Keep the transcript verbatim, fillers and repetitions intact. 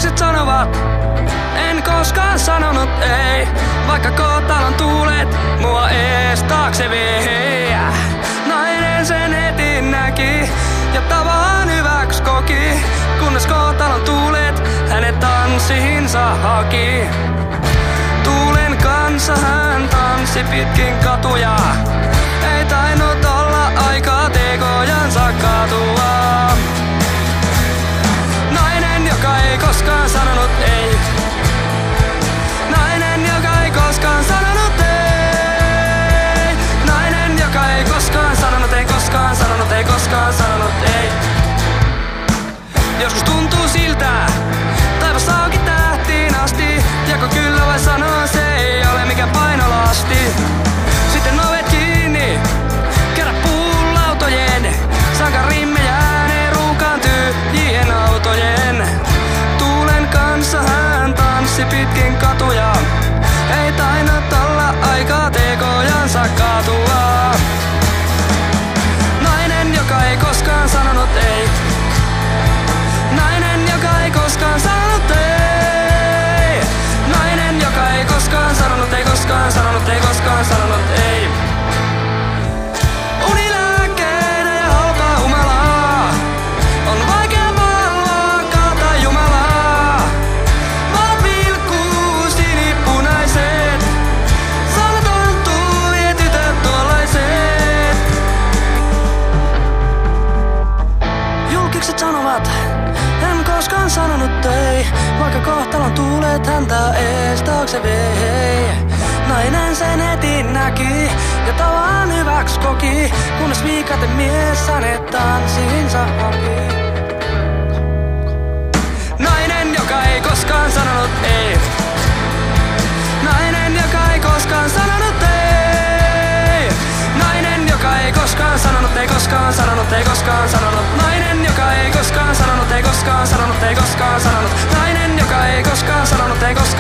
Julkikset sanovat, en koskaan sanonut ei, vaikka kohtalon tuulet mua ees taakse vei. Nainen sen heti näki ja tavan hyväks koki, kunnes kohtalon tuulet hänet tanssiinsa haki. Tuulen kanssa hän tanssi pitkin katuja, ei tainnut olla aikaa tekojansa katua. Nainen, joka ei koskaan sanonut ei. Nainen, joka ei koskaan sanonut ei. Nainen, joka ei koskaan sanonut ei, koskaan sanonut ei, koskaan sanonut ei. Joskus tuntuu siltä, taivas auki tähtiin asti, ja kun kyllä vai sanoo, se ei ole mikään painolasti. Sitten ovet kiinni, kerran puulautojen, sankarimmejään ei ruukaan tyhjien autojen. Tuulen kanssa hän tanssi pitkin katuja, ei tainnut olla aikaa tekojansa katua. Nainen, joka ei koskaan sanonut ei. Nainen, joka ei koskaan sanonut ei. Nainen, joka ei koskaan sanonut ei, koskaan sanonut ei, koskaan sanonut ei. Unilääkkeitä ja halpaa humalaa, on vaikea valvoa kautta Jumalaa. Valot vilkkuu sinipunaiset, sanat ontuu ja tytöt tuollaiset. Julkikset sanovat, en koskaan sanonut ei, vaikka kohtalon tuulet häntä ees taakse vei. Nainen sen heti näki ja tavan hyväks koki, kunnes viikaten mies hänet tanssiinsa haki. Nainen, joka ei koskaan sanonut ei. Nainen, joka ei koskaan sanonut ei. Nainen, joka ei koskaan sanonut ei, koskaan sanonut ei, koskaan sanonut. Nainen, joka ei koskaan sanonut ei, koskaan sanonut ei, koskaan sanonut. Nainen, joka ei koskaan sanonut ei, koskaan